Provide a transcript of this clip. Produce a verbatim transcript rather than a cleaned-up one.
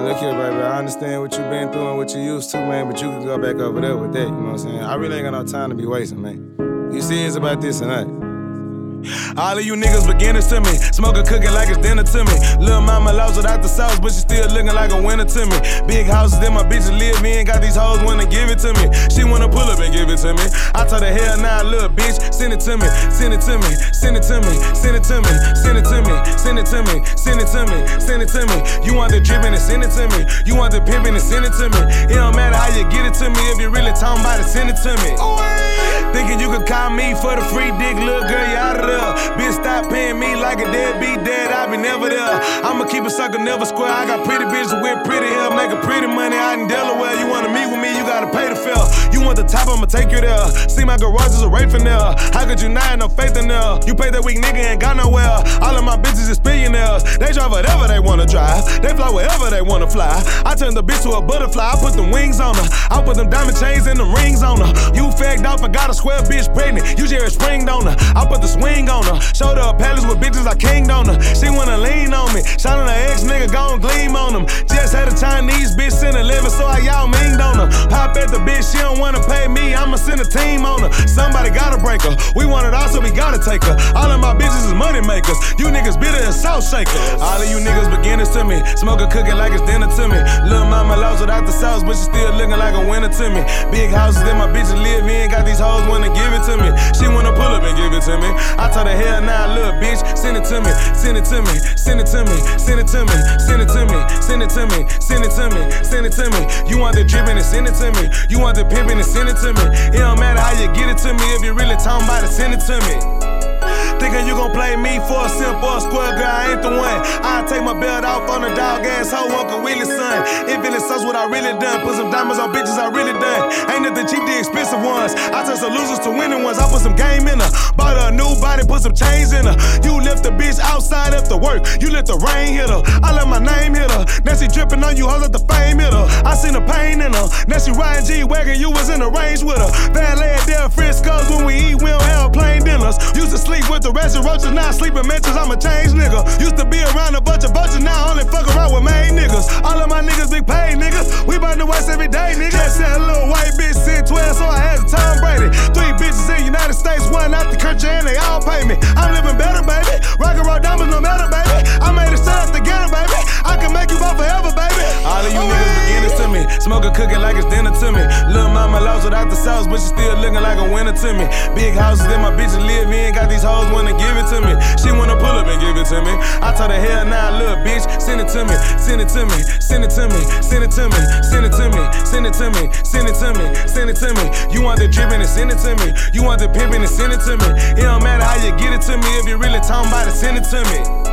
man, look here, baby. I understand what you been through and what you used to, man, but you can go back over there with that, you know what I'm saying? I really ain't got no time to be wasting, man. You serious about this or not? All of you niggas beginners to me. Smoking, cooking like it's dinner to me. Lil' mama lost without the sauce, but she still looking like a winner to me. Big houses that my bitches live in, got these hoes wanna give it to me. She wanna pull up and give it to me. I told her hell nah, little bitch, send it to me, send it to me, send it to me, send it to me, send it to me, send it to me, send it to me, send it to me. You want the drippin' and send it to me. You want the pimpin' and send it to me. It don't matter how you get it to me, if you really talking about it, send it to me. Thinking you could call me for the free dick, little girl, you out of there. Bitch, stop paying me like a deadbeat dad, I be never there. I'ma keep a sucker, never square. I got pretty bitches with pretty hair, making pretty money out in Delaware. You wanna meet with me, you gotta pay the fare. You want the top, I'ma take you there. See my garage is a rape in there. How could you not have no faith in there? You pay that weak nigga, ain't got nowhere. All of my bitches is billionaires. They drive whatever they wanna drive. They fly wherever they wanna fly. I turn the bitch to a butterfly, I put them wings on her. I put them diamond chains and them rings on her. You fagged off and got a square bitch pregnant. You Jerry Springed on her. I put the swing on her. Showed her a palace with bitches, I kinged on her. She wanna lean on me. Shot on her ex nigga, gon' gleam on them. Just had a Chinese bitch send eleven, so I y'all minged on her. Pop at the bitch, she don't wanna pay me, I'ma send a team on her. Somebody gotta break her. We want it all, so we gotta take her. All of my bitches is money makers. You niggas bitter and salt shakers. All of you niggas beginners to me. Smoking, cooking like it's dinner to me. Lil' mama lost without the sauce, but she still looking like a winner to me. Big houses that my bitches live in, got these hoes wanna give it to me. She wanna pull up and give it to me. I told her hell nah, little bitch, send it to me, send it to me, send it to me, send it to me, send it to me, send it to me, send it to me, send it to me. You want the drippin' and send it to me. You want the pimpin' and send it to me. It don't matter how you get it to me, if you really talking about it, send it to me. Thinking you gon' play me for a simp or a square, girl, I ain't the one. I take my belt off on a dog ass hoe, Uncle Willie's son. If it is such what I really done, put some diamonds on bitches I really done. Ain't nothing cheap, the expensive ones. I turn some losers to winning ones. I put some game in her, bought her a new body, put some chains in her. You left the bitch outside after work, you let the rain hit her. I let my name hit her, now she drippin' on you, hoes let the fame hit her. I seen the pain in her, now she riding G-Wagon, you was in the range with her. Valet at Del Frisco's, when we eat, we don't have plain dinners. Used to sleep with the rest of roaches, now I sleep in mentions, I'm a changed nigga. Used to be around a bunch of vultures, now I only fuck around with main niggas. All of my niggas big paid niggas, we burn the West every day, nigga. Just said a little white bitch sent twelve, so I had to Tom Brady. Three bitches in United States, one out the country, and they all pay me. I'm living better, baby. Rock and roll diamonds, no matter, baby. I made it set up together, baby. I can make you out forever, baby. All of you niggas beginners to me. Smoking, cooking like it's dinner to me. Lil' mama lost without the sauce, but she still looking like a winner to me. Big houses that my bitches live in, got these hoes wanna give it to me. She wanna pull up and give it to me. I told her hell nah, little bitch, send it to me, send it to me, send it to me, send it to me, send it to me, send it to me, send it to me, send it to me. You want the drippin' and send it to me. You want the pimpin' and send it to me. It don't matter how you get it to me, if you really talking about it, send it to me.